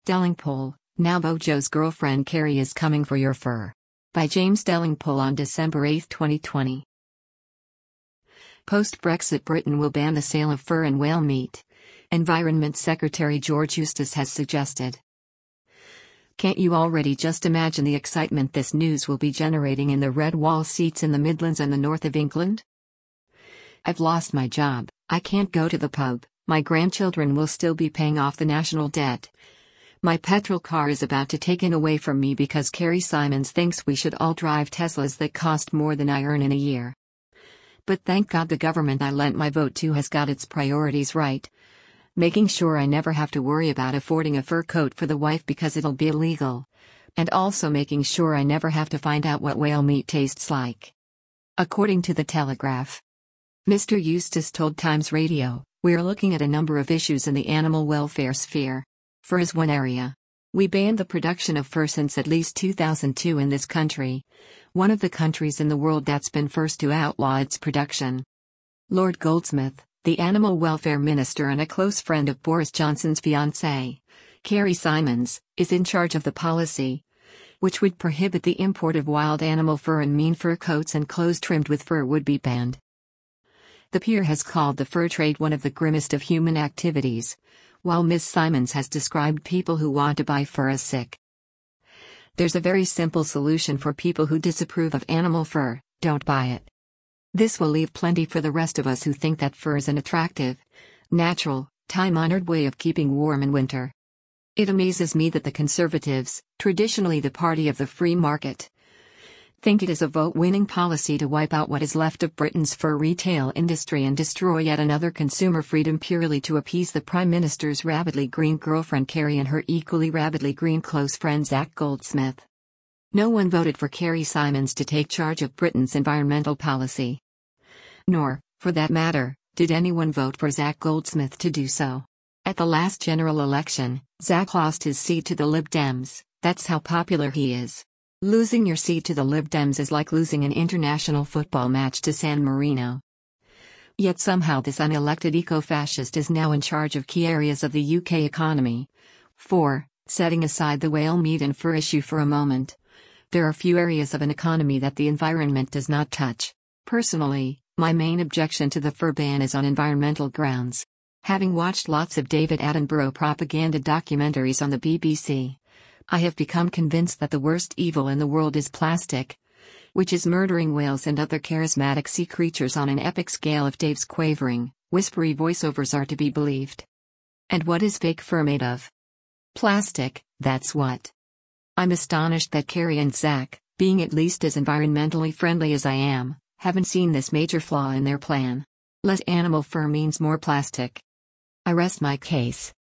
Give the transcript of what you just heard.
Delingpole, now Bojo's girlfriend Carrie is coming for your fur. By James Delingpole on December 8, 2020. Post-Brexit Britain will ban the sale of fur and whale meat, Environment Secretary George Eustice has suggested. Can't you already just imagine the excitement this news will be generating in the red wall seats in the Midlands and the north of England? I've lost my job, I can't go to the pub, my grandchildren will still be paying off the national debt. My petrol car is about to taken away from me because Carrie Simons thinks we should all drive Teslas that cost more than I earn in a year. But thank God the government I lent my vote to has got its priorities right. Making sure I never have to worry about affording a fur coat for the wife because it'll be illegal. And also making sure I never have to find out what whale meat tastes like. According to The Telegraph, Mr. Eustice told Times Radio, "We're looking at a number of issues in the animal welfare sphere. Fur is one area. We banned the production of fur since at least 2002 in this country, one of the countries in the world that's been first to outlaw its production." Lord Goldsmith, the animal welfare minister and a close friend of Boris Johnson's fiancée, Carrie Simons, is in charge of the policy, which would prohibit the import of wild animal fur, and mean fur coats and clothes trimmed with fur would be banned. The peer has called the fur trade one of the grimmest of human activities, while Ms. Simons has described people who want to buy fur as sick. There's a very simple solution for people who disapprove of animal fur: don't buy it. This will leave plenty for the rest of us who think that fur is an attractive, natural, time-honored way of keeping warm in winter. It amazes me that the Conservatives, traditionally the party of the free market, think it is a vote-winning policy to wipe out what is left of Britain's fur retail industry and destroy yet another consumer freedom purely to appease the Prime Minister's rabidly green girlfriend Carrie and her equally rabidly green close friend Zac Goldsmith. No one voted for Carrie Simons to take charge of Britain's environmental policy. Nor, for that matter, did anyone vote for Zac Goldsmith to do so. At the last general election, Zac lost his seat to the Lib Dems. That's how popular he is. Losing your seat to the Lib Dems is like losing an international football match to San Marino. Yet somehow this unelected eco-fascist is now in charge of key areas of the UK economy. 4. Setting aside the whale meat and fur issue for a moment, there are few areas of an economy that the environment does not touch. Personally, my main objection to the fur ban is on environmental grounds. Having watched lots of David Attenborough propaganda documentaries on the BBC, I have become convinced that the worst evil in the world is plastic, which is murdering whales and other charismatic sea creatures on an epic scale if Dave's quavering, whispery voiceovers are to be believed. And what is fake fur made of? Plastic, that's what. I'm astonished that Carrie and Zac, being at least as environmentally friendly as I am, haven't seen this major flaw in their plan. Less animal fur means more plastic. I rest my case.